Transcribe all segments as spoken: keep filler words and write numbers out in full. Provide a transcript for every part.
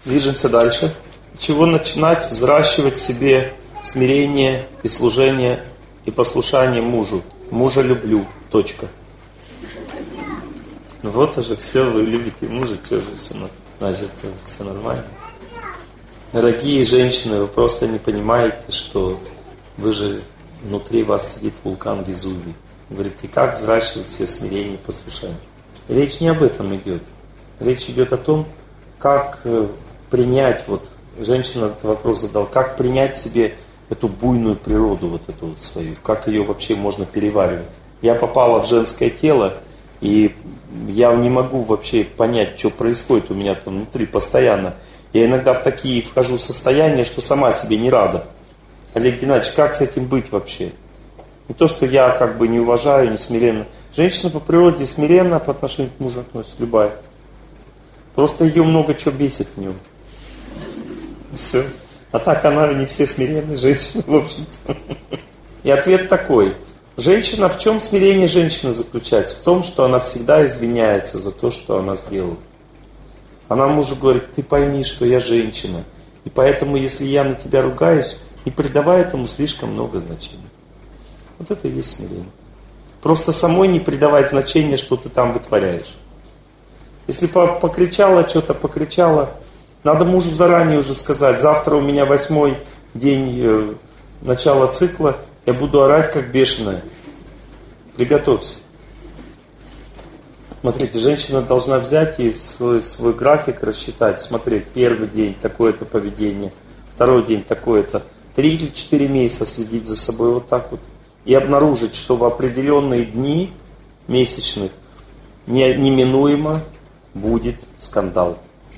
Движемся дальше. С чего начинать взращивать в себе смирение и служение и послушание мужу? Мужа люблю. Точка. Ну вот уже все, вы любите мужа, что же, значит, все нормально. Дорогие женщины, вы просто не понимаете, что вы же, внутри вас сидит вулкан Везувий. Говорите, как взращивать в себе смирение и послушание? Речь не об этом идет. Речь идет о том, как принять, вот, женщина этот вопрос задала, как принять себе эту буйную природу, вот эту вот свою, как ее вообще можно переваривать. Я попала в женское тело, и я не могу вообще понять, что происходит у меня там внутри постоянно. Я иногда в такие вхожу состояния, что сама себе не рада. Олег Геннадьевич, как с этим быть вообще? Не то, что я как бы не уважаю, не смиренно. Женщина по природе смиренно по отношению к мужу относится, любая. Просто ее много чего бесит в нем. Все. А так она не все смиренные женщины, в общем-то. И ответ такой. Женщина, в чем смирение женщины заключается? В том, что она всегда извиняется за то, что она сделала. Она мужу говорит, ты пойми, что я женщина. И поэтому, если я на тебя ругаюсь, не придавай этому слишком много значения. Вот это и есть смирение. Просто самой не придавать значения, что ты там вытворяешь. Если покричала что-то, покричала, надо мужу заранее уже сказать, завтра у меня восьмой день э, начала цикла, я буду орать как бешеная. Приготовься. Смотрите, женщина должна взять и свой, свой график рассчитать, смотреть, первый день такое-то поведение, второй день такое-то, три или четыре месяца следить за собой вот так вот. И обнаружить, что в определенные дни месячных не, неминуемо будет скандал.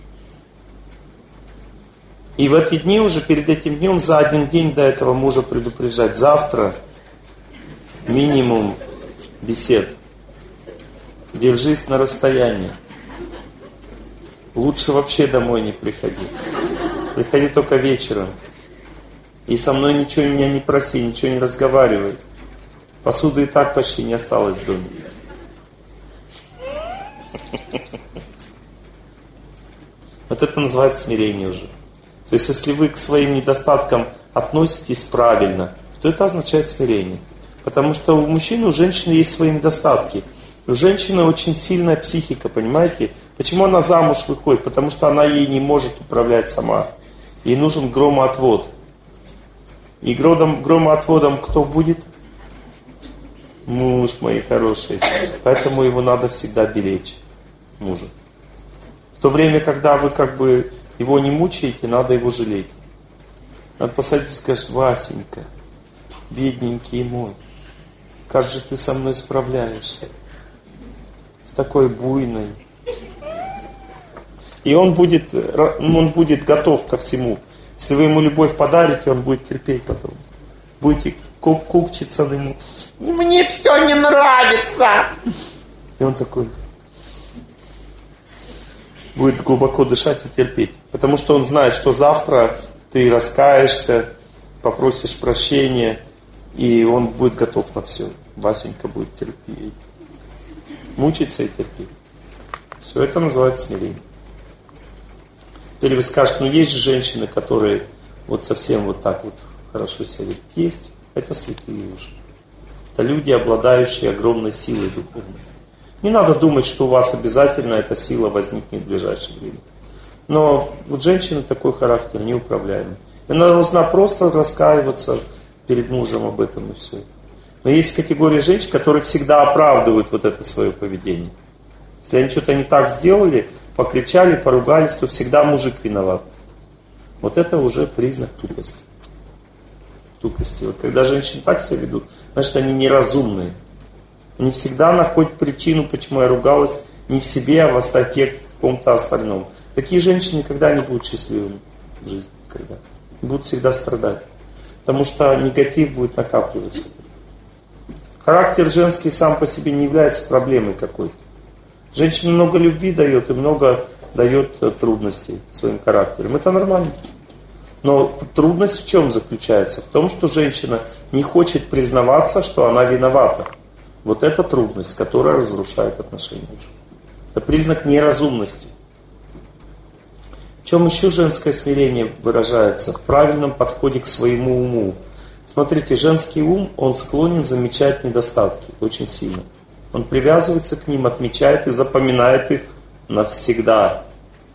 И в эти дни уже, перед этим днем, за один день до этого мужа предупреждать. Завтра минимум бесед. Держись на расстоянии. Лучше вообще домой не приходи. Приходи только вечером. И со мной ничего меня не проси, ничего не разговаривай. Посуды и так почти не осталось в доме. Вот это называется смирение уже. То есть, если вы к своим недостаткам относитесь правильно, то это означает смирение. Потому что у мужчины, у женщины есть свои недостатки. У женщины очень сильная психика, понимаете? Почему она замуж выходит? Потому что она ей не может управлять сама. Ей нужен громоотвод. И громоотводом кто будет? Муж, мои хорошие. Поэтому его надо всегда беречь, мужа. В то время, когда вы как бы его не мучаете, надо его жалеть. Надо посадить и сказать, Васенька, бедненький мой, как же ты со мной справляешься? С такой буйной. И он будет, он будет готов ко всему. Если вы ему любовь подарите, он будет терпеть потом. Будете кукчиться на ему. Мне все не нравится. И он такой будет глубоко дышать и терпеть. Потому что он знает, что завтра ты раскаешься, попросишь прощения, и он будет готов на все. Васенька будет терпеть. Мучиться и терпеть. Все это называется смирение. Или вы скажете, ну есть же женщины, которые вот совсем вот так вот хорошо себя ведут. Есть. Это святые уже. Это люди, обладающие огромной силой духовной. Не надо думать, что у вас обязательно эта сила возникнет в ближайшее время. Но вот женщина такой характер, неуправляемый. Она должна просто раскаиваться перед мужем об этом и все. Но есть категория женщин, которые всегда оправдывают вот это свое поведение. Если они что-то не так сделали, покричали, поругались, то всегда мужик виноват. Вот это уже признак тупости. Тупости. Вот когда женщины так себя ведут, значит они неразумные. Они всегда находят причину, почему я ругалась не в себе, а в остальке каком-то остальном. Такие женщины никогда не будут счастливыми в жизни. Никогда. Будут всегда страдать. Потому что негатив будет накапливаться. Характер женский сам по себе не является проблемой какой-то. Женщина много любви дает и много дает трудностей своим характером. Это нормально. Но трудность в чем заключается? В том, что женщина не хочет признаваться, что она виновата. Вот это трудность, которая разрушает отношения уже. Это признак неразумности. В чем еще женское смирение выражается? В правильном подходе к своему уму. Смотрите, женский ум, он склонен замечать недостатки очень сильно. Он привязывается к ним, отмечает и запоминает их навсегда.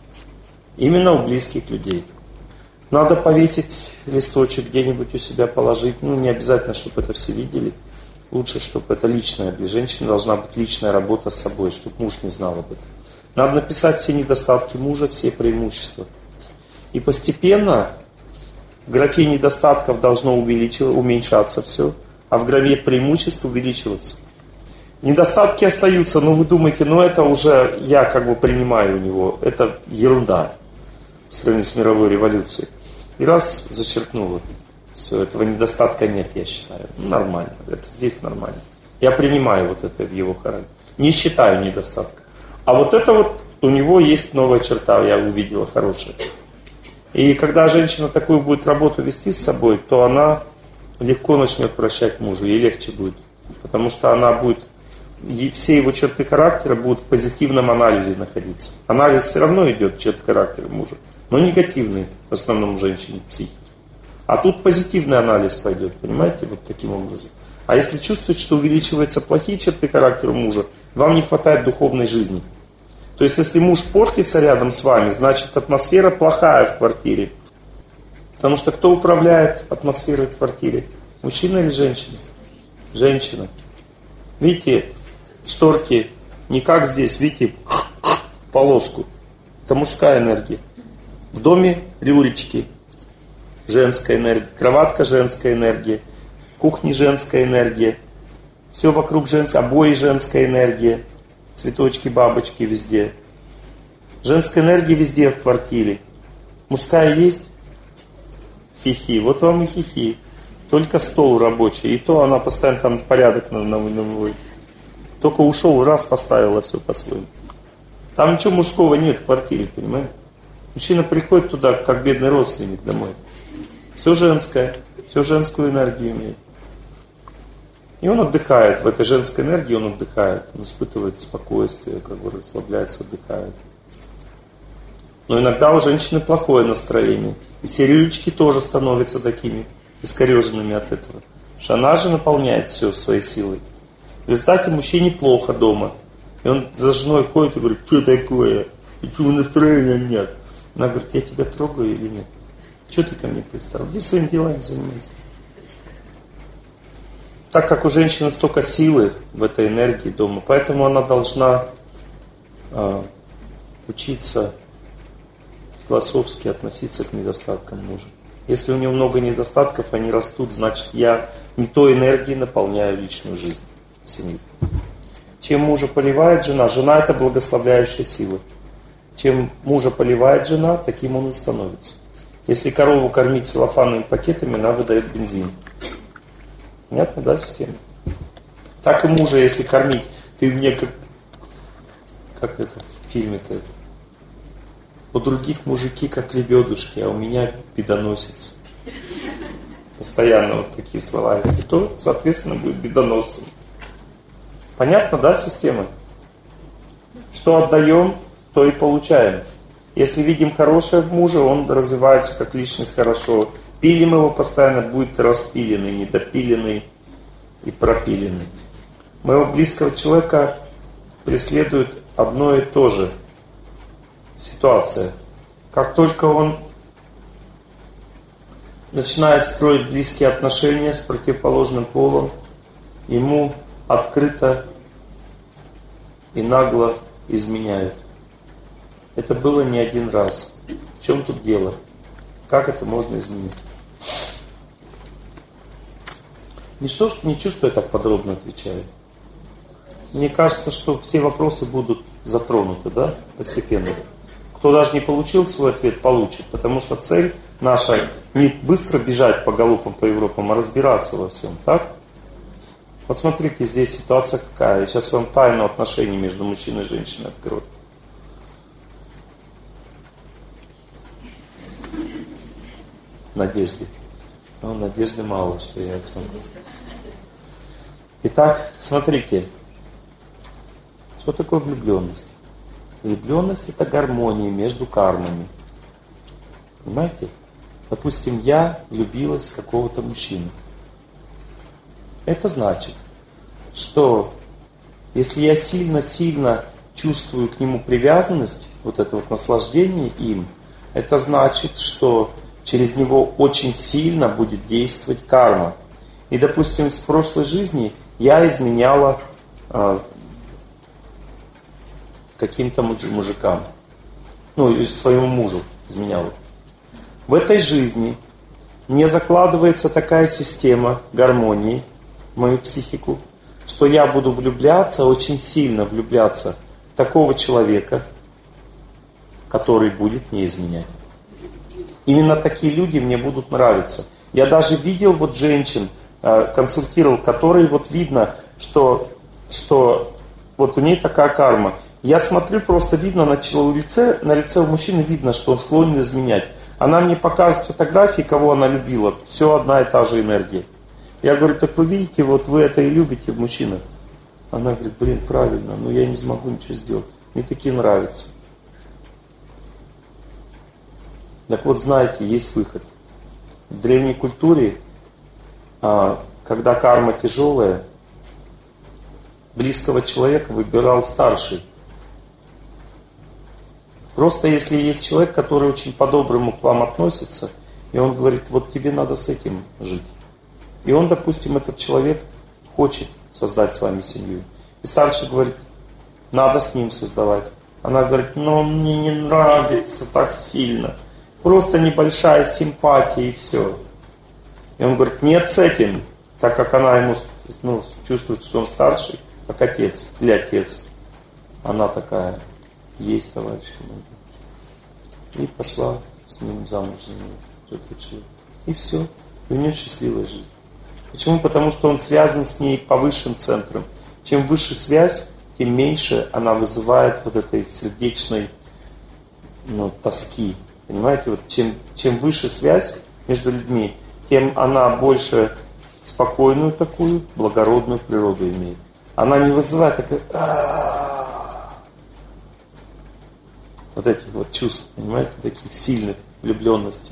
Именно у близких людей. Надо повесить листочек где-нибудь у себя, положить. Ну, не обязательно, чтобы это все видели. Лучше, чтобы это личное. Для женщины должна быть личная работа с собой, чтобы муж не знал об этом. Надо написать все недостатки мужа, все преимущества. И постепенно в графе недостатков должно увеличиваться, уменьшаться все, а в графе преимуществ увеличиваться. Недостатки остаются, но вы думаете, ну это уже я как бы принимаю у него. Это ерунда в сравнении с мировой революцией. И раз зачеркнуло. Все, этого недостатка нет, я считаю. Ну, нормально, это здесь нормально. Я принимаю вот это в его характере. Не считаю недостатком. А вот это вот у него есть новая черта, я увидела, хорошая. И когда женщина такую будет работу вести с собой, то она легко начнет прощать мужу, ей легче будет. Потому что она будет, все его черты характера будут в позитивном анализе находиться. Анализ все равно идет, черты характера мужа, но негативный, в основном у женщин психики. А тут позитивный анализ пойдет, понимаете, вот таким образом. А если чувствуете, что увеличиваются плохие черты характера мужа, вам не хватает духовной жизни. То есть, если муж портится рядом с вами, значит атмосфера плохая в квартире. Потому что кто управляет атмосферой в квартире? Мужчина или женщина? Женщина. Видите, шторки не как здесь, видите, полоску. Это мужская энергия. В доме рюрички. Женская энергия. Кроватка женская энергия. Кухня женская энергия. Все вокруг женская. Обои женская энергия. Цветочки, бабочки везде. Женская энергия везде в квартире. Мужская есть? Хихи. Вот вам и хихи. Только стол рабочий. И то она постоянно там порядок наводит. Только ушел, раз поставила все по-своему. Там ничего мужского нет в квартире, понимаете? Мужчина приходит туда, как бедный родственник домой. Все женское. Все женскую энергию имеет. И он отдыхает. В этой женской энергии он отдыхает. Он испытывает спокойствие, как бы расслабляется, отдыхает. Но иногда у женщины плохое настроение. И все рюрички тоже становятся такими искореженными от этого. Потому что она же наполняет все своей силой. В результате мужчине плохо дома. И он за женой ходит и говорит, что такое? И чего настроения нет? Она говорит, я тебя трогаю или нет? Что ты ко мне пристал? Иди своими делами занимайся. Так как у женщины столько силы в этой энергии дома, поэтому она должна э, учиться философски относиться к недостаткам мужа. Если у него много недостатков, они растут, значит я не той энергией наполняю личную жизнь семьи. Чем мужа поливает жена, жена это благословляющая сила. Чем мужа поливает жена, таким он и становится. Если корову кормить целлофановыми пакетами, она выдает бензин. Понятно, да, система? Так и мужа, если кормить, ты мне как, как это в фильме-то, у других мужики как лебедушки, а у меня бедоносец. Постоянно вот такие слова. Если то, соответственно, будет бедоносцем. Понятно, да, система? Что отдаем, то и получаем. Если видим хорошее в муже, он развивается как личность хорошо. Пилим его постоянно, будет распиленный, недопиленный и пропиленный. Моего близкого человека преследует одно и то же ситуация. Как только он начинает строить близкие отношения с противоположным полом, ему открыто и нагло изменяют. Это было не один раз. В чем тут дело? Как это можно изменить? Не, что, не чувствую, я так подробно отвечаю. Мне кажется, что все вопросы будут затронуты, да, постепенно. Кто даже не получил свой ответ, получит. Потому что цель наша не быстро бежать по галопам по Европам, а разбираться во всем, так? Вот смотрите, здесь ситуация какая. Я сейчас вам тайну отношений между мужчиной и женщиной открою. Надежде. Ну, надежды мало, что я это смогу. Итак, смотрите. Что такое влюбленность? Влюбленность – это гармония между кармами. Понимаете? Допустим, я влюбилась в какого-то мужчину. Это значит, что если я сильно-сильно чувствую к нему привязанность, вот это вот наслаждение им, это значит, что через него очень сильно будет действовать карма. И, допустим, в прошлой жизни я изменяла э, каким-то мужикам, ну, своему мужу изменяла. В этой жизни мне закладывается такая система гармонии в мою психику, что я буду влюбляться, очень сильно влюбляться в такого человека, который будет мне изменять. Именно такие люди мне будут нравиться. Я даже видел вот женщин, консультировал, которые вот видно, что, что вот у нее такая карма. Я смотрю, просто видно на лице, на лице у мужчины видно, что он склонен изменять. Она мне показывает фотографии, кого она любила. Все одна и та же энергия. Я говорю, так вы видите, вот вы это и любите в мужчинах. Она говорит, блин, правильно, но я не смогу ничего сделать. Мне такие нравятся. Так вот, знаете, есть выход. В древней культуре, когда карма тяжелая, близкого человека выбирал старший. Просто если есть человек, который очень по-доброму к вам относится, и он говорит, вот тебе надо с этим жить. И он, допустим, этот человек хочет создать с вами семью. И старший говорит, надо с ним создавать. Она говорит, но мне не нравится так сильно. Просто небольшая симпатия и все. И он говорит, нет, с этим, так как она ему ну, чувствует, что он старший, как отец, или отец. Она такая, есть, товарищ. И пошла с ним замуж за него. И все. И у нее счастливая жизнь. Почему? Потому что он связан с ней по высшим центрам. Чем выше связь, тем меньше она вызывает вот этой сердечной ну, тоски. Понимаете, вот чем, чем выше связь между людьми, тем она больше спокойную такую, благородную природу имеет. Она не вызывает такой вот этих вот чувств, понимаете, таких сильных влюбленностей.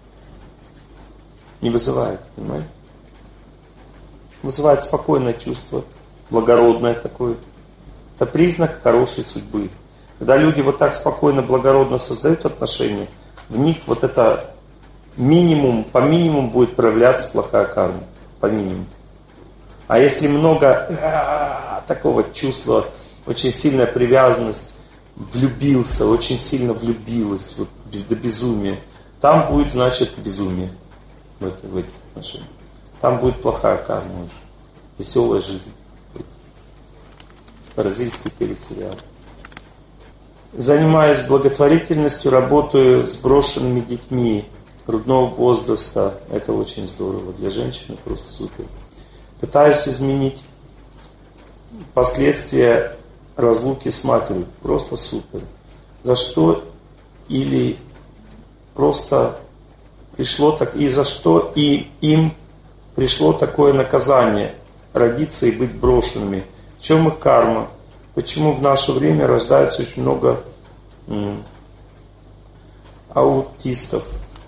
Не вызывает, понимаете? Вызывает спокойное чувство, благородное такое. Это признак хорошей судьбы. Когда люди вот так спокойно, благородно создают отношения, в них вот это минимум, по минимуму будет проявляться плохая карма. По минимуму. А если много такого чувства, очень сильная привязанность, влюбился, очень сильно влюбилась, вот, до безумия, там будет, значит, безумие в, это, в этих отношениях. Там будет плохая карма уже. Веселая жизнь. Бразильский телесериал. Занимаюсь благотворительностью, работаю с брошенными детьми грудного возраста. Это очень здорово. Для женщины просто супер. Пытаюсь изменить последствия разлуки с матерью. Просто супер. За что или просто пришло так, и за что и им пришло такое наказание родиться и быть брошенными. В чем их карма? Почему в наше время рождается очень много м, аутистов?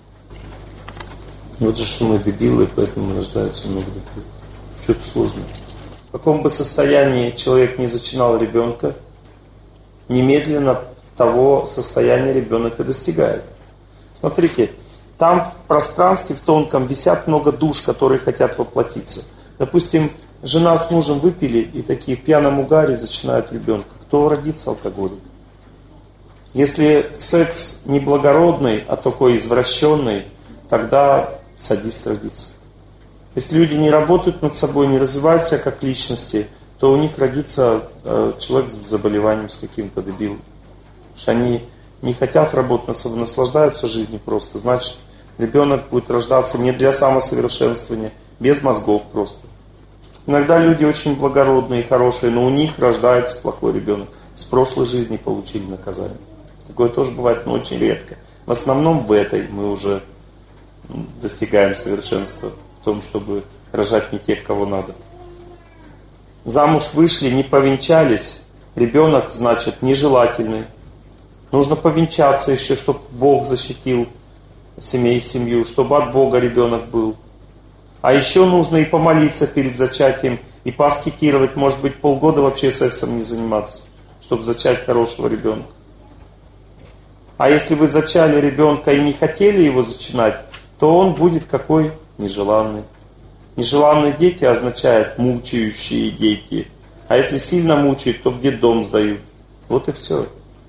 Вот же что мы дебилы, поэтому рождается много дебилов. Что-то сложно. В каком бы состоянии человек не зачинал ребенка, немедленно того состояния ребенок и достигает. Смотрите, там в пространстве, в тонком, висят много душ, которые хотят воплотиться. Допустим, жена с мужем выпили и такие в пьяном угаре зачинают ребенка. Кто родится алкоголик? Если секс не благородный, а такой извращенный, тогда садист родится. Если люди не работают над собой, не развивают себя как личности, то у них родится э, человек с заболеванием, с каким-то дебилом. Потому что они не хотят работать над собой, наслаждаются жизнью просто. Значит, ребенок будет рождаться не для самосовершенствования, без мозгов просто. Иногда люди очень благородные и хорошие, но у них рождается плохой ребенок. С прошлой жизни получили наказание. Такое тоже бывает, но очень редко. В основном в этой мы уже достигаем совершенства в том, чтобы рожать не тех, кого надо. Замуж вышли, не повенчались, ребенок, значит, нежелательный. Нужно повенчаться еще, чтобы Бог защитил семей, семью, чтобы от Бога ребенок был. А еще нужно и помолиться перед зачатием, и поаскетировать, может быть, полгода вообще сексом не заниматься, чтобы зачать хорошего ребенка. А если вы зачали ребенка и не хотели его зачинать, то он будет какой? Нежеланный. Нежеланные дети означает мучающие дети. А если сильно мучают, то в детдом сдают. Вот и все.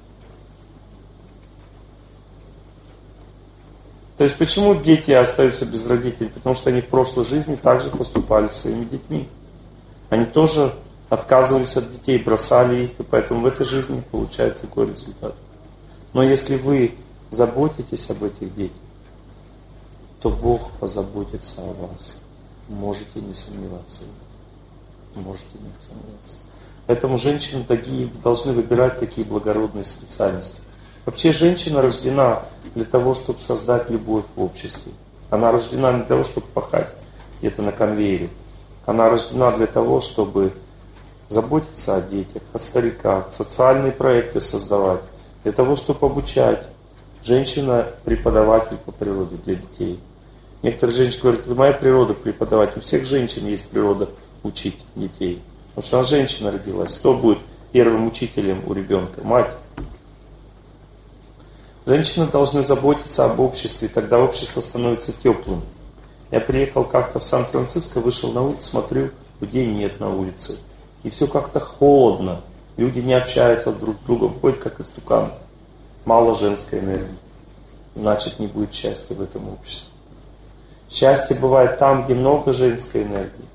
То есть почему дети остаются без родителей? Потому что они в прошлой жизни также поступали с своими детьми. Они тоже отказывались от детей, бросали их, и поэтому в этой жизни получают такой результат. Но если вы заботитесь об этих детях, то Бог позаботится о вас. Можете не сомневаться. Можете не сомневаться. Поэтому женщины такие должны выбирать такие благородные специальности. Вообще женщина рождена для того, чтобы создать любовь в обществе. Она рождена не для того, чтобы пахать где-то на конвейере. Она рождена для того, чтобы заботиться о детях, о стариках, социальные проекты создавать. Для того, чтобы обучать. Женщина преподаватель по природе для детей. Некоторые женщины говорят, это моя природа преподавать. У всех женщин есть природа учить детей. Потому что она женщина родилась. Кто будет первым учителем у ребенка? Мать. Женщины должны заботиться об обществе, тогда общество становится теплым. Я приехал как-то в Сан-Франциско, вышел на улицу, смотрю, людей нет на улице. И все как-то холодно. Люди не общаются друг с другом, ходят как истуканы. Мало женской энергии. Значит, не будет счастья в этом обществе. Счастье бывает там, где много женской энергии.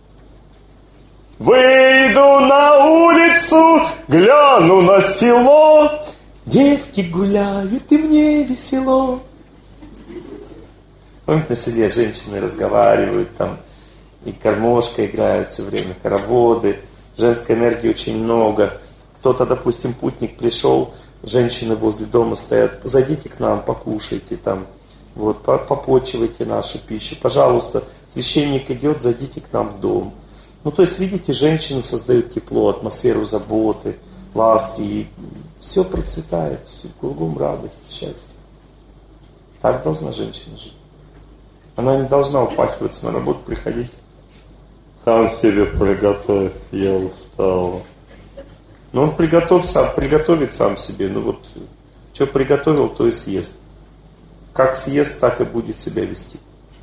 Выйду на улицу, гляну на село. Девки гуляют, и мне весело. Помните, на селе женщины разговаривают, там и гармошка играет все время, хороводы. Женской энергии очень много. Кто-то, допустим, путник пришел, женщины возле дома стоят, зайдите к нам, покушайте там, вот, попочивайте нашу пищу. Пожалуйста, священник идет, зайдите к нам в дом. Ну, то есть, видите, женщины создают тепло, атмосферу заботы, ласки, и все процветает, все, кругом радость, счастье. Так должна женщина жить. Она не должна упахиваться на работу, приходить. Сам себе приготовь, я устала. Но он приготовит сам, приготовит сам себе. Ну вот, что приготовил, то и съест. Как съест, так и будет себя вести.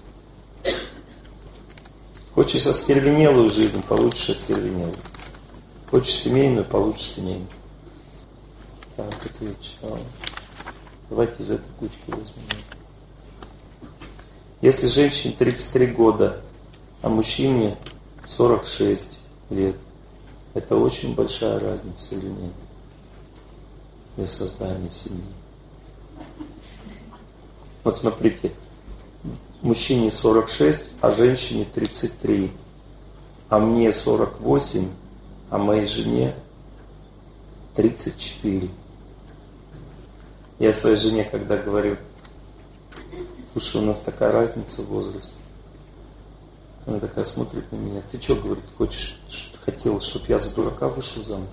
Хочешь остервенелую жизнь, получишь остервенелую. Хочешь семейную, получишь семейную. Так, это я читал. Давайте из этой кучки возьмем. Если женщине тридцать три года, а мужчине сорок шесть лет, это очень большая разница или нет? Для создания семьи. Вот смотрите, мужчине сорок шесть, а женщине тридцать три, а мне сорок восемь, а моей жене тридцать четыре. Я своей жене когда говорю, слушай, у нас такая разница в возрасте. Она такая смотрит на меня, ты что, говорит, хочешь, хотела, чтобы я за дурака вышел замуж?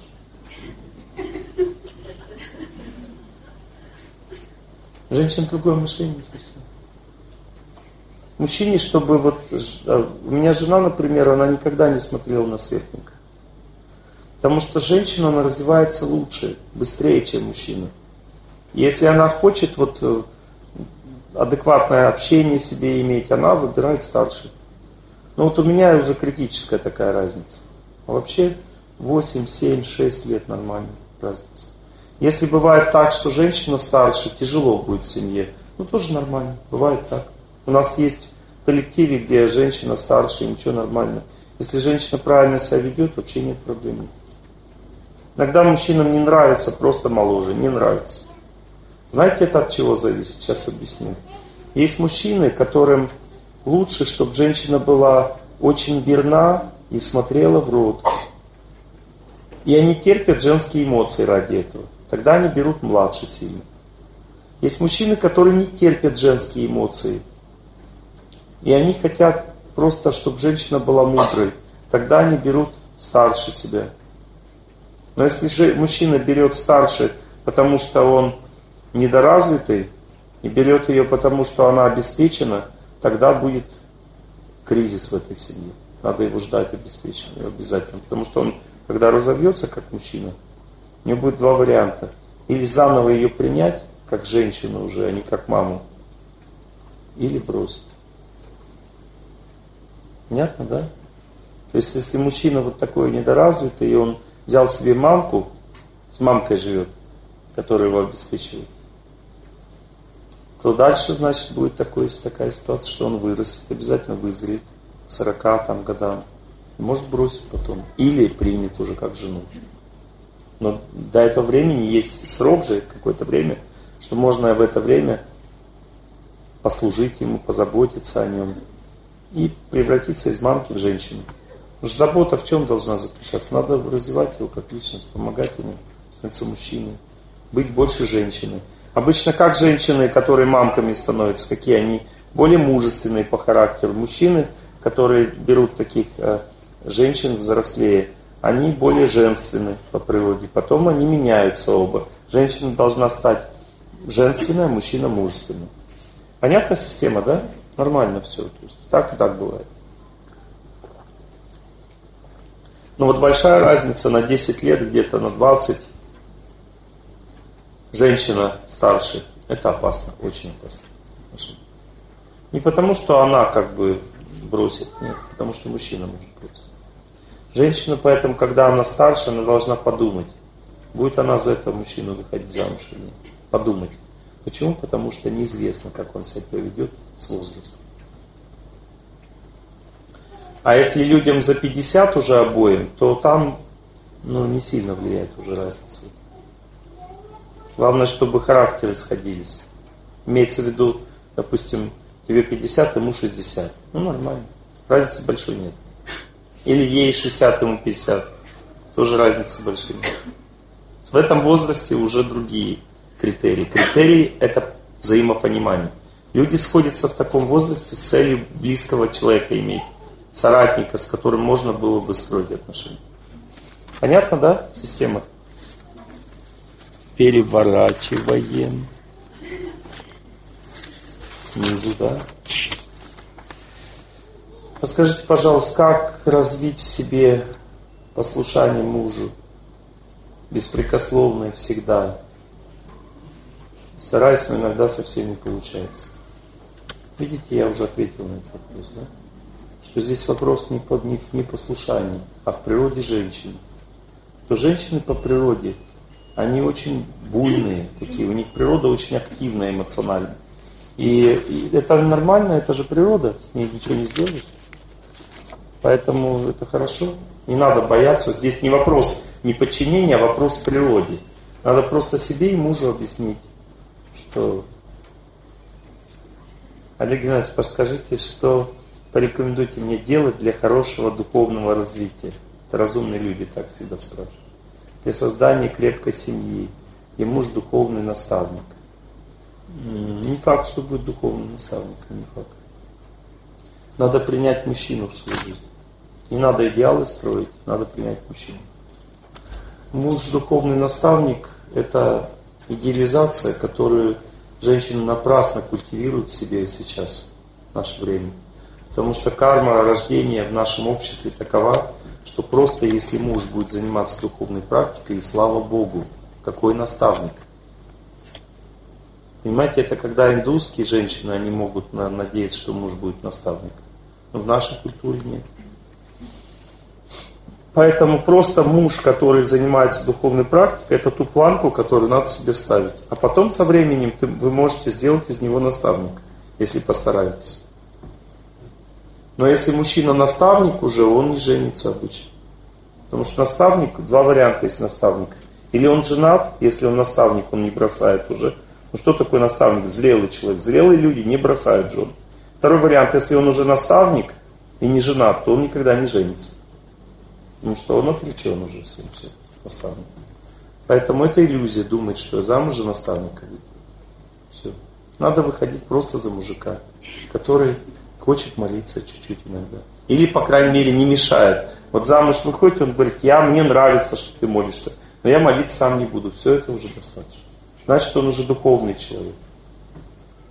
Женщин другое мышление совсем. Мужчине, чтобы вот... У меня жена, например, она никогда не смотрела на сверстника. Потому что женщина, она развивается лучше, быстрее, чем мужчина. Если она хочет вот адекватное общение себе иметь, она выбирает старших. Но вот у меня уже критическая такая разница. А вообще восемь, семь, шесть лет нормальная разница. Если бывает так, что женщина старше, тяжело будет в семье, ну тоже нормально, бывает так. У нас есть в коллективе, где женщина старше, ничего, нормально. Если женщина правильно себя ведет, вообще нет проблем никаких. Иногда мужчинам не нравится просто моложе, не нравится. Знаете, это от чего зависит? Сейчас объясню. Есть мужчины, которым лучше, чтобы женщина была очень верна и смотрела в рот. И они терпят женские эмоции ради этого. Тогда они берут младше сильно. Есть мужчины, которые не терпят женские эмоции. И они хотят просто, чтобы женщина была мудрой. Тогда они берут старше себя. Но если же мужчина берет старше, потому что он недоразвитый, и берет ее потому, что она обеспечена, тогда будет кризис в этой семье. Надо его ждать обеспеченного обязательно. Потому что он, когда разовьется как мужчина, у него будет два варианта. Или заново ее принять, как женщину уже, а не как маму, или бросить. Понятно, да? То есть, если мужчина вот такой недоразвитый, и он взял себе мамку, с мамкой живет, которая его обеспечивает, то дальше, значит, будет такой, такая ситуация, что он вырастет, обязательно вызреет к сорока там, годам. Может бросить потом. Или примет уже как жену. Но до этого времени есть срок же, какое-то время, что можно в это время послужить ему, позаботиться о нем и превратиться из мамки в женщину. Потому что забота в чем должна заключаться? Надо развивать его как личность, помогать ему становиться мужчиной, быть больше женщиной. Обычно как женщины, которые мамками становятся, какие они? Более мужественные по характеру. Мужчины, которые берут таких э, женщин взрослее, они более женственны по природе. Потом они меняются оба. Женщина должна стать женственной, а мужчина мужественным. Понятная система, да? Нормально все. То есть, так и так бывает. Но вот большая разница на десять лет, где-то на двадцать. Женщина старше, это опасно, очень опасно. Не потому, что она как бы бросит, нет, потому что мужчина может бросить. Женщина, поэтому, когда она старше, она должна подумать, будет она за этого мужчину выходить замуж или нет. Подумать. Почему? Потому что неизвестно, как он себя поведет с возрастом. А если людям за пятьдесят уже обоим, то там ну, не сильно влияет уже разница. Главное, чтобы характеры сходились. Имеется в виду, допустим, тебе пятьдесят, ему шестьдесят. Ну, нормально. Разницы большой нет. Или ей шестьдесят, ему пятьдесят. Тоже разницы большой нет. В этом возрасте уже другие критерии. Критерии – это взаимопонимание. Люди сходятся в таком возрасте с целью близкого человека иметь. Соратника, с которым можно было бы строить отношения. Понятно, да, система? Переворачиваем. Снизу, да? Подскажите, пожалуйста, как развить в себе послушание мужу? Беспрекословное всегда. Стараюсь, но иногда совсем не получается. Видите, я уже ответил на этот вопрос, да? Что здесь вопрос не, по, не в непослушании, а в природе женщины. То женщины по природе, они очень буйные такие, у них природа очень активная эмоционально. И, и это нормально, это же природа, с ней ничего не сделаешь. Поэтому это хорошо. Не надо бояться, здесь не вопрос не подчинения, а вопрос природе. Надо просто себе и мужу объяснить, что... Олег Геннадьевич, подскажите, что порекомендуйте мне делать для хорошего духовного развития. Это разумные люди так всегда спрашивают. Для создания крепкой семьи, где муж духовный наставник. Не факт, что будет духовным наставником, не факт. Надо принять мужчину в свою жизнь. Не надо идеалы строить, надо принять мужчину. Муж духовный наставник – это идеализация, которую женщины напрасно культивируют в себе сейчас, в наше время. Потому что карма рождения в нашем обществе такова, что просто если муж будет заниматься духовной практикой, и слава Богу, какой наставник. Понимаете, это когда индусские женщины, они могут надеяться, что муж будет наставником. Но в нашей культуре нет. Поэтому просто муж, который занимается духовной практикой, это ту планку, которую надо себе ставить. А потом со временем ты, вы можете сделать из него наставника, если постараетесь. Но если мужчина наставник уже, он не женится обычно. Потому что наставник, два варианта есть наставника. Или он женат, если он наставник, он не бросает уже. Ну что такое наставник? Зрелый человек. Зрелые люди не бросают жен. Второй вариант, если он уже наставник и не женат, то он никогда не женится. Потому что он отречен уже всем наставником. Поэтому это иллюзия думать, что замуж за наставника. Все. Надо выходить просто за мужика, который хочет молиться чуть-чуть иногда. Или, по крайней мере, не мешает. Вот замуж выходит, он говорит, я, мне нравится, что ты молишься, но я молиться сам не буду. Все это уже достаточно. Значит, он уже духовный человек.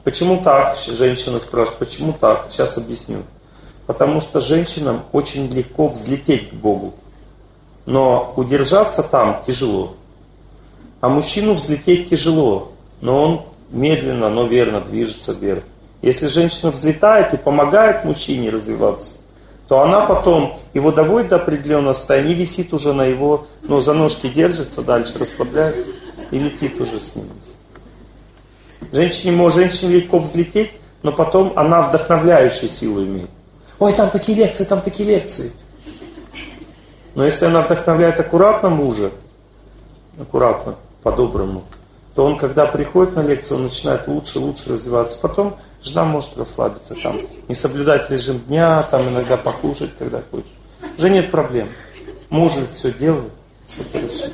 Почему так? Женщина спрашивает, почему так? Сейчас объясню. Потому что женщинам очень легко взлететь к Богу, но удержаться там тяжело. А мужчину взлететь тяжело, но он медленно, но верно движется вверх. Если женщина взлетает и помогает мужчине развиваться, то она потом его доводит до определенного состояния, висит уже на его, ну, за ножки держится, дальше расслабляется и летит уже с ним. Женщине, может, женщине легко взлететь, но потом она вдохновляющую силу имеет. Ой, там такие лекции, там такие лекции. Но если она вдохновляет аккуратно мужа, аккуратно, по-доброму, то он, когда приходит на лекцию, он начинает лучше, лучше развиваться. Потом жена может расслабиться там, не соблюдать режим дня, там иногда покушать, когда хочет. Уже нет проблем. Муж все делает, все хорошо.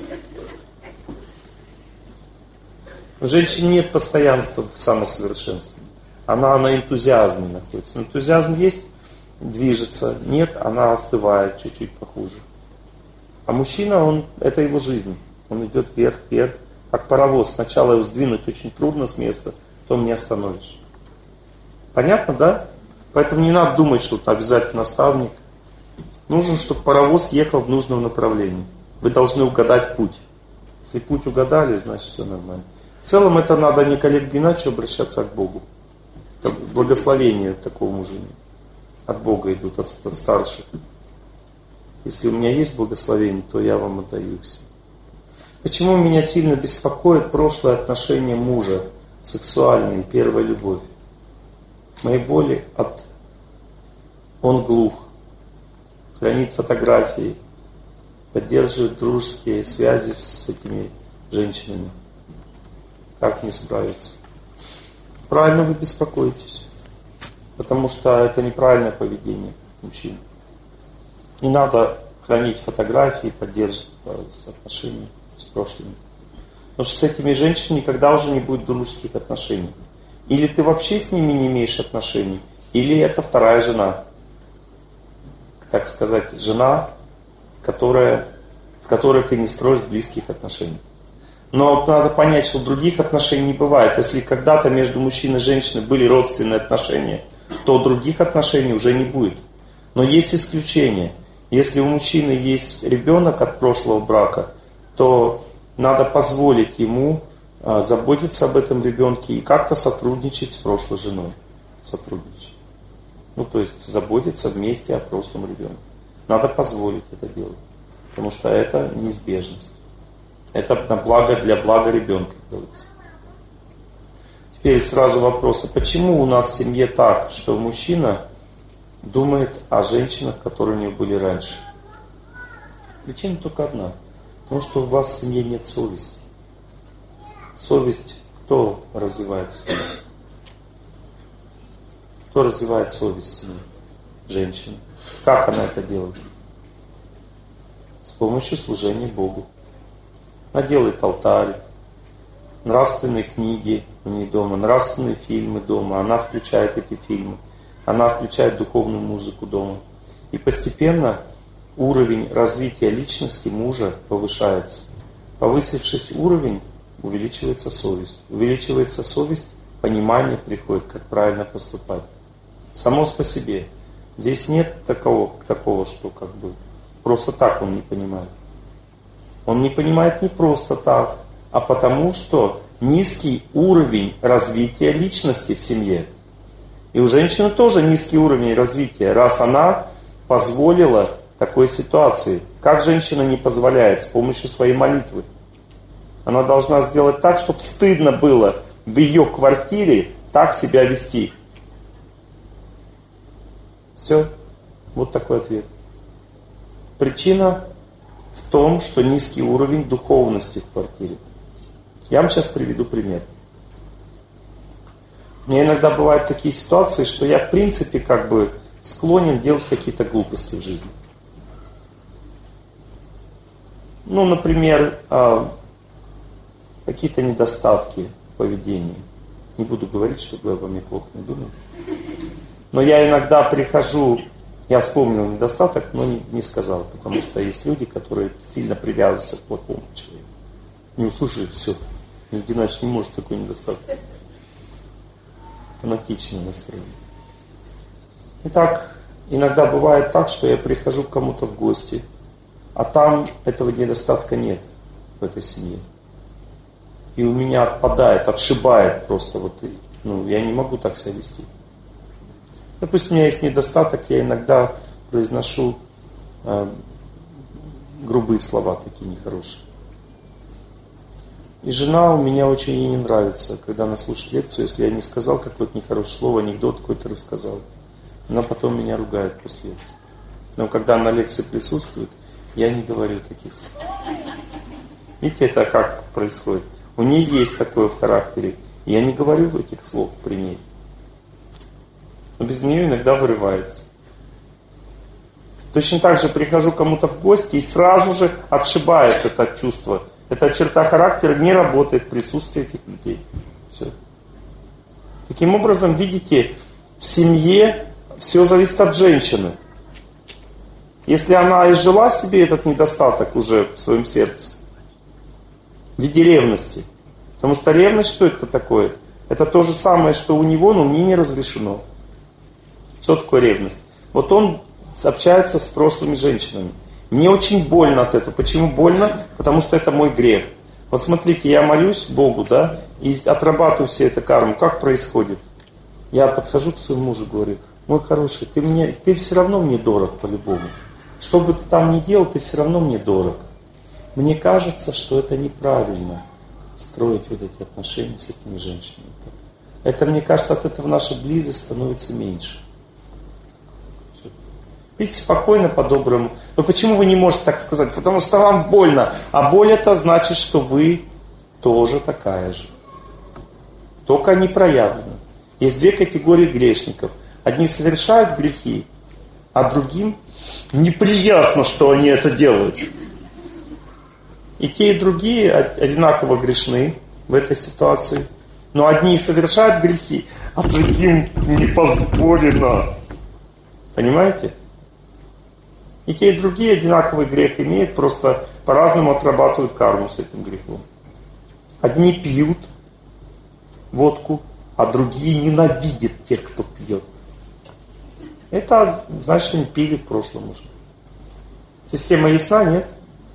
В женщине нет постоянства в самосовершенствовании. Она на энтузиазме находится. Энтузиазм есть, движется, нет, она остывает, чуть-чуть похуже. А мужчина, он, это его жизнь. Он идет вверх, вверх, как паровоз. Сначала его сдвинуть очень трудно с места, потом не остановишь. Понятно, да? Поэтому не надо думать, что это обязательно наставник. Нужно, чтобы паровоз ехал в нужном направлении. Вы должны угадать путь. Если путь угадали, значит все нормально. В целом это надо не к Олегу Геннадьевичу обращаться, а к Богу. Это благословение такого мужчины. От Бога идут, от, от старших. Если у меня есть благословение, то я вам отдаю все. Почему меня сильно беспокоит прошлое отношение мужа, сексуальные, первая любовь? Мои боли от... Он глух, хранит фотографии, поддерживает дружеские связи с этими женщинами. Как мне справиться? Правильно вы беспокоитесь, потому что это неправильное поведение мужчин. Не надо хранить фотографии, поддерживать отношения с прошлыми. Потому что с этими женщинами никогда уже не будет дружеских отношений. Или ты вообще с ними не имеешь отношений, или это вторая жена. Так сказать, жена, которая, с которой ты не строишь близких отношений. Но надо понять, что других отношений не бывает. Если когда-то между мужчиной и женщиной были родственные отношения, то других отношений уже не будет. Но есть исключения. Если у мужчины есть ребенок от прошлого брака, то надо позволить ему а, заботиться об этом ребенке и как-то сотрудничать с прошлой женой. Сотрудничать. Ну, то есть заботиться вместе о прошлом ребенке. Надо позволить это делать. Потому что это неизбежность. Это на благо, для блага ребенка делается. Теперь сразу вопрос. Почему у нас в семье так, что мужчина думает о женщинах, которые у него были раньше? Причина только одна. Потому что у вас в семье нет совести. Совесть кто развивает в семье? Кто развивает совесть в семье? Женщина. Как она это делает? С помощью служения Богу. Она делает алтарь, нравственные книги у нее дома, нравственные фильмы дома. Она включает эти фильмы. Она включает духовную музыку дома. И постепенно уровень развития личности мужа повышается. Повысившись уровень, увеличивается совесть. Увеличивается совесть, понимание приходит, как правильно поступать. Само по себе. Здесь нет такого, такого, что как бы просто так он не понимает. Он не понимает не просто так, а потому что низкий уровень развития личности в семье. И у женщины тоже низкий уровень развития, раз она позволила такой ситуации. Как женщина не позволяет? С помощью своей молитвы. Она должна сделать так, чтобы стыдно было в ее квартире так себя вести. Все. Вот такой ответ. Причина в том, что низкий уровень духовности в квартире. Я вам сейчас приведу пример. У меня иногда бывают такие ситуации, что я в принципе как бы склонен делать какие-то глупости в жизни. Ну, например, какие-то недостатки в поведении. Не буду говорить, чтобы вы обо мне плохо не думали. Но я иногда прихожу, я вспомнил недостаток, но не, не сказал, потому что есть люди, которые сильно привязываются к плохому человеку. Не услышали, все. Олег Геннадьевич не может такой недостаток. фанатичное настроение. Итак, иногда бывает так, что я прихожу к кому-то в гости, а там этого недостатка нет в этой семье. И у меня отпадает, отшибает просто. Вот, ну, я не могу так себя вести. Допустим, у меня есть недостаток, я иногда произношу э, грубые слова, такие нехорошие. И жена у меня очень ей не нравится, когда она слушает лекцию, если я не сказал какое-то нехорошее слово, анекдот какой-то рассказал. Она потом меня ругает после лекции. Но когда на лекции присутствует, я не говорю таких слов. Видите, это как происходит? У нее есть такое в характере. Я не говорю этих слов при ней. Но без нее иногда вырывается. Точно так же прихожу к кому-то в гости и сразу же отшибает это чувство. Эта черта характера не работает в присутствии этих людей. Все. Таким образом, видите, в семье все зависит от женщины. Если она изжила себе этот недостаток уже в своем сердце, в виде ревности. Потому что ревность, что это такое? Это то же самое, что у него, но мне не разрешено. Что такое ревность? Вот он общается с прошлыми женщинами. Мне очень больно от этого. Почему больно? Потому что это мой грех. Вот смотрите, я молюсь Богу, да, и отрабатываю все это карму. Как происходит? Я подхожу к своему мужу, говорю: мой хороший, ты, мне, ты все равно мне дорог по-любому. Что бы ты там ни делал, ты все равно мне дорог. Мне кажется, что это неправильно строить вот эти отношения с этими женщинами. Это, мне кажется, от этого наша близость становится меньше. Все. Видите, спокойно, по-доброму. Но почему вы не можете так сказать? Потому что вам больно. А боль это значит, что вы тоже такая же. Только не проявлена. Есть две категории грешников. Одни совершают грехи, а другим неприятно, что они это делают. И те, и другие одинаково грешны в этой ситуации. Но одни совершают грехи, а другим не позволено. Понимаете? И те, и другие одинаковый грех имеют, просто по-разному отрабатывают карму с этим грехом. Одни пьют водку, а другие ненавидят тех, кто пьет. Это значит, они пили в прошлом уже. Система ясна, нет?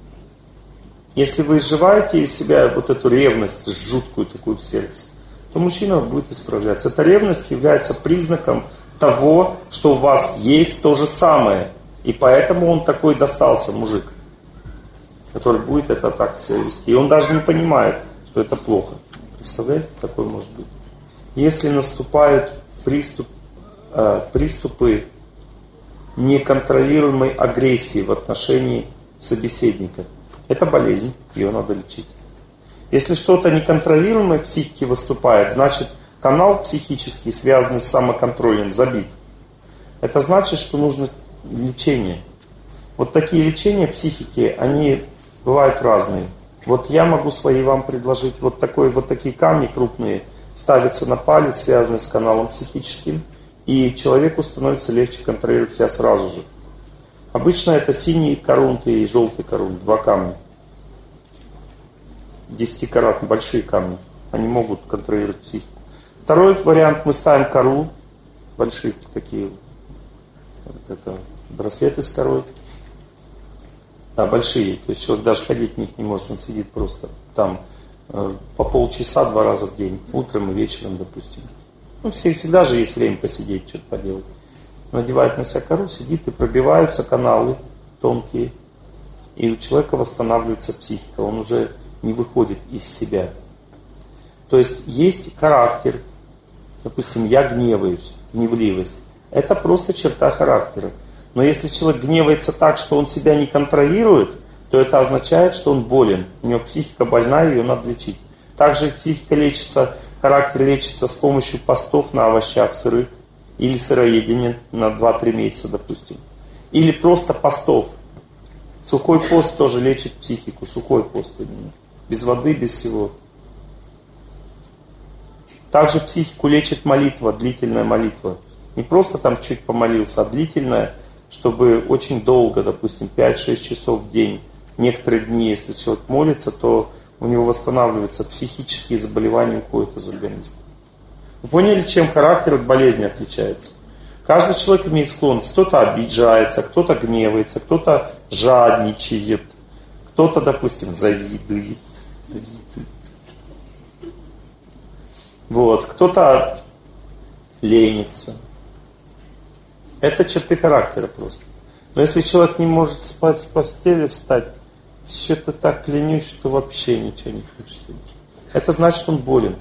Если вы изживаете из себя вот эту ревность жуткую такую в сердце, то мужчина будет исправляться. Эта ревность является признаком того, что у вас есть то же самое. И поэтому он такой достался, мужик, который будет это так себя вести. И он даже не понимает, что это плохо. Представляете, такое может быть. Если наступают приступ, э, приступы неконтролируемой агрессии в отношении собеседника, это болезнь, ее надо лечить. Если что-то неконтролируемое в психике выступает, значит канал психический, связанный с самоконтролем, забит. Это значит, что нужно лечение. Вот такие лечения психики, они бывают разные. Вот я могу свои вам предложить. Вот, такой, вот такие камни крупные ставятся на палец, связанные с каналом психическим, и человеку становится легче контролировать себя сразу же. Обычно это синий корунт и желтый корунт, два камня. десятикаратные, большие камни. Они могут контролировать психику. Второй вариант, мы ставим кору, большие такие, это браслеты с корой. Да, большие, то есть человек даже ходить в них не может, он сидит просто там э, по полчаса два раза в день, утром и вечером, допустим. Ну, всегда же есть время посидеть, что-то поделать. Надевает на себя кору, сидит, и пробиваются каналы тонкие, и у человека восстанавливается психика, он уже не выходит из себя. То есть есть характер, допустим, я гневаюсь, гневливость. Это просто черта характера. Но если человек гневается так, что он себя не контролирует, то это означает, что он болен. У него психика больная, ее надо лечить. Также психика лечится, характер лечится с помощью постов на овощах сырых или сыроедения на два-три месяца, допустим. Или просто постов. Сухой пост тоже лечит психику, сухой пост именно. Без воды, без всего. Также психику лечит молитва, длительная молитва. Не просто там чуть помолился, а длительная, чтобы очень долго, допустим, пять-шесть часов в день. Некоторые дни, если человек молится, то у него восстанавливаются психические заболевания, уходят из организма. Вы поняли, чем характер от болезни отличается? Каждый человек имеет склонность. Кто-то обижается, кто-то гневается, кто-то жадничает, кто-то, допустим, завидует. Вот, кто-то ленится. Это черты характера просто. Но если человек не может спать с постели, встать, что-то так ленюсь, что вообще ничего не хочется. Это значит, он болен.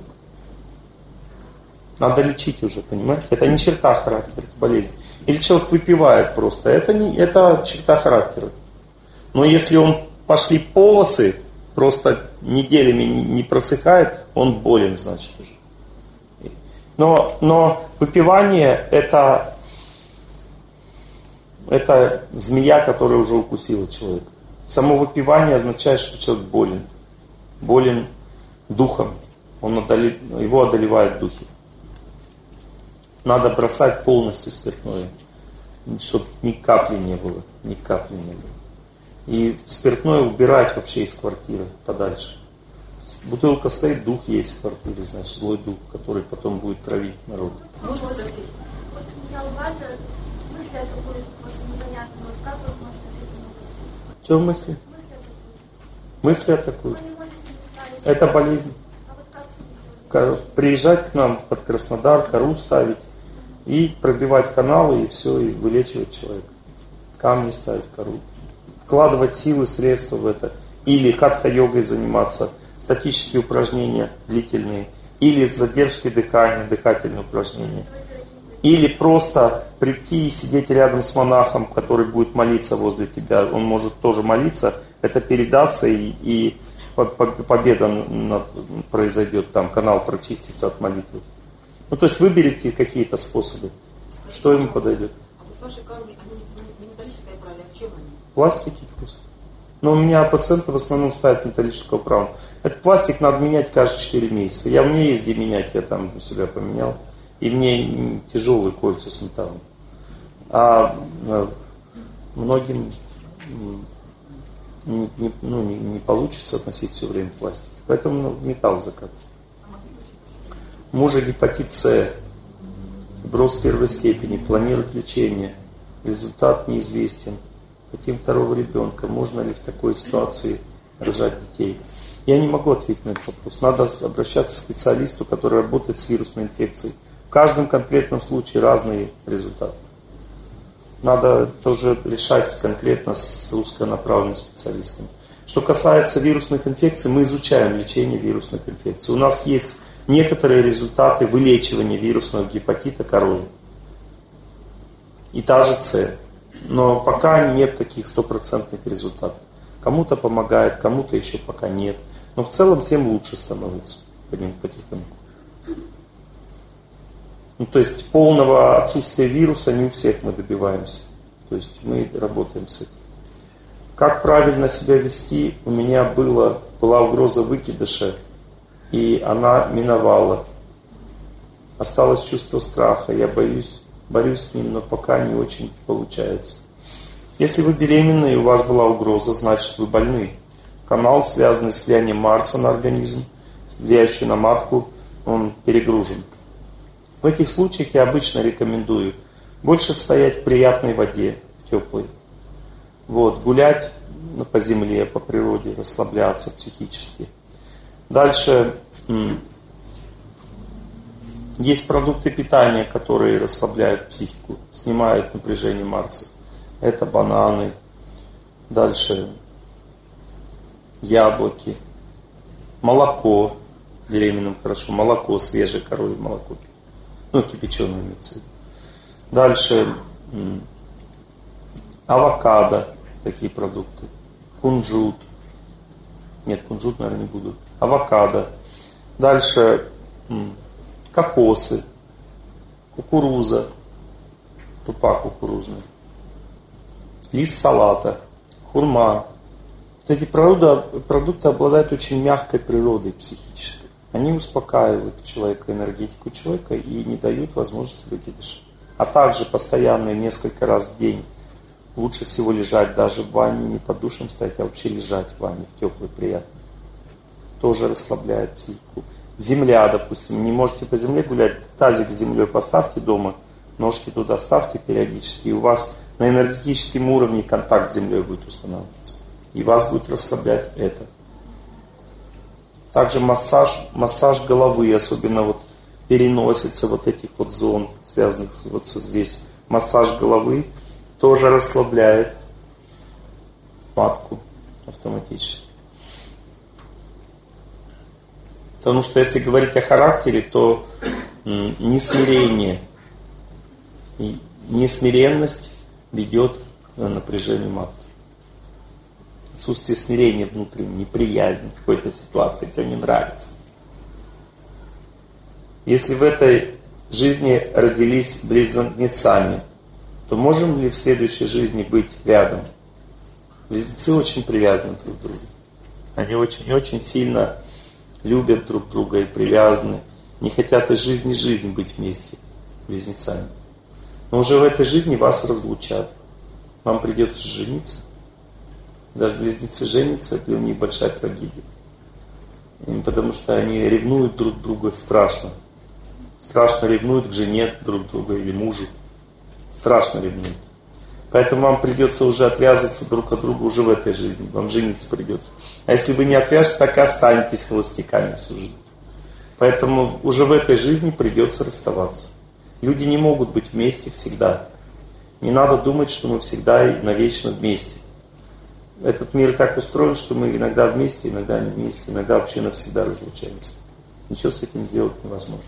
Надо лечить уже, понимаете? Это не черта характера, это болезнь. Или человек выпивает просто, это, не, это черта характера. Но если он пошли полосы, просто неделями не, не просыхает, он болен, значит, уже. Но, но выпивание это, это змея, которая уже укусила человека. Само выпивание означает, что человек болен. Болен духом. Он одоле, его одолевают духи. Надо бросать полностью спиртное, чтобы ни капли не было, ни капли не было. И спиртное убирать вообще из квартиры подальше. Бутылка стоит, дух есть в квартире, значит, злой дух, который потом будет травить народ. Можно спросить? Вот у меня у вас мысли атакуют, просто непонятно, вот как вы можете с этим быть? Чего мысли? Мысли атакуют. Мысли атакуют. Это болезнь. А вот как с ним? Приезжать к нам под Краснодар, кору ставить и пробивать каналы, и все, и вылечивать человека. Камни ставить, кору. Вкладывать силы, средства в это. Или хатха-йогой заниматься, статические упражнения длительные. Или с задержкой дыхания, дыхательные упражнения. Или просто прийти и сидеть рядом с монахом, который будет молиться возле тебя. Он может тоже молиться, это передастся, и, и победа над, произойдет, там канал прочистится от молитвы. Ну, то есть выберите какие-то способы, что ему подойдет. А вот ваши камни, они не металлической оправы, а в чем они? Пластики просто. Но у меня пациенты в основном ставят металлическую оправу. Этот пластик надо менять каждые четыре месяца. Я, у меня есть где менять, я там у себя поменял. И мне тяжелые кольца с металлом. А многим не, не, ну, не, не получится относить все время пластик. Поэтому металл закатывают. Мужа гепатит С, фиброз первой степени, планирует лечение. Результат неизвестен. Хотим второго ребенка. Можно ли в такой ситуации рожать детей? Я не могу ответить на этот вопрос. Надо обращаться к специалисту, который работает с вирусной инфекцией. В каждом конкретном случае разные результаты. Надо тоже решать конкретно с узконаправленным специалистом. Что касается вирусных инфекций, мы изучаем лечение вирусных инфекций. У нас есть некоторые результаты вылечивания вирусного гепатита корови. И та же С. Но пока нет таких стопроцентных результатов. Кому-то помогает, кому-то еще пока нет. Но в целом всем лучше становится потихоньку. Ну, то есть полного отсутствия вируса не у всех мы добиваемся. То есть мы работаем с этим. Как правильно себя вести? У меня было, была угроза выкидыша, и она миновала. Осталось чувство страха. Я боюсь, борюсь с ним, но пока не очень получается. Если вы беременны и у вас была угроза, значит вы больны. Канал, связанный с влиянием Марса на организм, влияющий на матку, он перегружен. В этих случаях я обычно рекомендую больше стоять в приятной воде, в теплой. Вот, гулять по земле, по природе, расслабляться психически. Дальше есть продукты питания, которые расслабляют психику, снимают напряжение Марса. Это бананы, дальше яблоки, молоко, беременным хорошо, молоко, свежее коровье молоко. Ну, кипяченое имеется в виду. Дальше м- авокадо, такие продукты. Кунжут. Нет, кунжут, наверное, не буду. Авокадо. Дальше м- кокосы, кукуруза, тупа кукурузная, лист салата, хурма. Вот эти продукты, продукты обладают очень мягкой природой психической. Они успокаивают человека, энергетику человека и не дают возможности выкидыша. А также постоянно, несколько раз в день, лучше всего лежать даже в ванне, не под душем стоять, а вообще лежать в ванне, в теплой, приятной. Тоже расслабляет психику. Земля, допустим, не можете по земле гулять, тазик с землей поставьте дома, ножки туда ставьте периодически, и у вас на энергетическом уровне контакт с землей будет устанавливаться. И вас будет расслаблять это. Также массаж, массаж головы, особенно вот переносится вот этих вот зон, связанных вот здесь. Массаж головы тоже расслабляет матку автоматически. Потому что если говорить о характере, то несмирение и несмиренность ведет к напряжению матки. Отсутствие смирения внутреннего, неприязнь к какой-то ситуации, тебе не нравится. Если в этой жизни родились близнецами, то можем ли в следующей жизни быть рядом? Близнецы очень привязаны друг к другу. Они очень-очень сильно любят друг друга и привязаны. Не хотят из жизни жизнь быть вместе, близнецами. Но уже в этой жизни вас разлучат. Вам придется жениться. Даже близнецы женятся, это у них большая трагедия. Потому что они ревнуют друг друга страшно. Страшно ревнуют к жене друг друга или мужу. Страшно ревнуют. Поэтому вам придется уже отвязываться друг от друга уже в этой жизни. Вам жениться придется. А если вы не отвяжете, так и останетесь холостяками всю жизнь. Поэтому уже в этой жизни придется расставаться. Люди не могут быть вместе всегда. Не надо думать, что мы всегда и навечно вместе. Этот мир так устроен, что мы иногда вместе, иногда не вместе, иногда вообще навсегда разлучаемся. Ничего с этим сделать невозможно.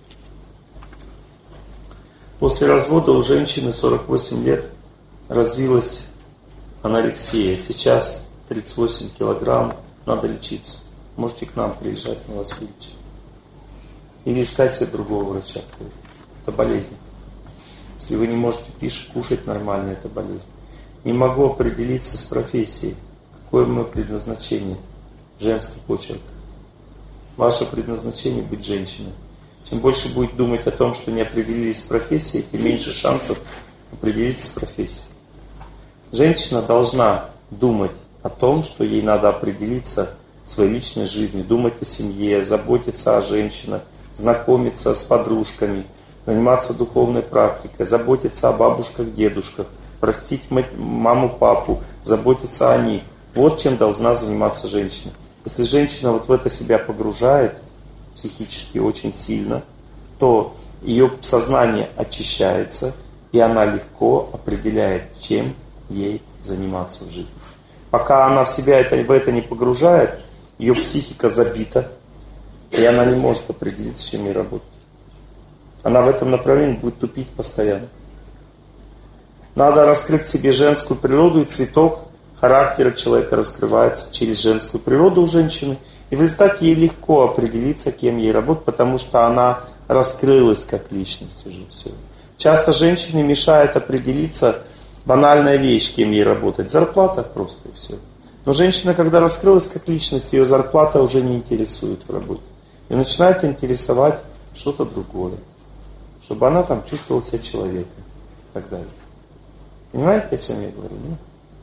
После развода у женщины сорок восемь лет развилась анорексия. Сейчас тридцать восемь килограмм, надо лечиться. Можете к нам приезжать, мы вас вылечим. Или искать себе другого врача. Это болезнь. Если вы не можете пишать, кушать нормально, это болезнь. Не могу определиться с профессией. Какое мое предназначение? Женский почерк. Ваше предназначение быть женщиной. Чем больше будет думать о том, что не определились с профессией, тем меньше шансов определиться с профессией. Женщина должна думать о том, что ей надо определиться в своей личной жизни, думать о семье, заботиться о женщинах, знакомиться с подружками, заниматься духовной практикой, заботиться о бабушках, дедушках, простить маму, папу, заботиться о них. Вот чем должна заниматься женщина. Если женщина вот в это себя погружает психически очень сильно, то ее сознание очищается, и она легко определяет, чем ей заниматься в жизни. Пока она в себя это, в это не погружает, ее психика забита, и она не может определиться, чем ей работать. Она в этом направлении будет тупить постоянно. Надо раскрыть в себе женскую природу, и цветок характера человека раскрывается через женскую природу у женщины. И в результате ей легко определиться, кем ей работать, потому что она раскрылась как личность уже. Все. Часто женщине мешает определиться банальная вещь, кем ей работать. Зарплата просто и все. Но женщина, когда раскрылась как личность, ее зарплата уже не интересует в работе. И начинает интересовать что-то другое. Чтобы она там чувствовала себя человеком и так далее. Понимаете, о чем я говорю? Нет?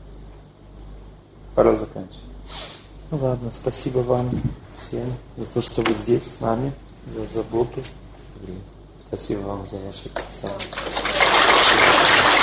Пора заканчивать. Ну ладно, спасибо вам всем за то, что вы здесь с нами, за заботу. Спасибо вам за ваши красавцы.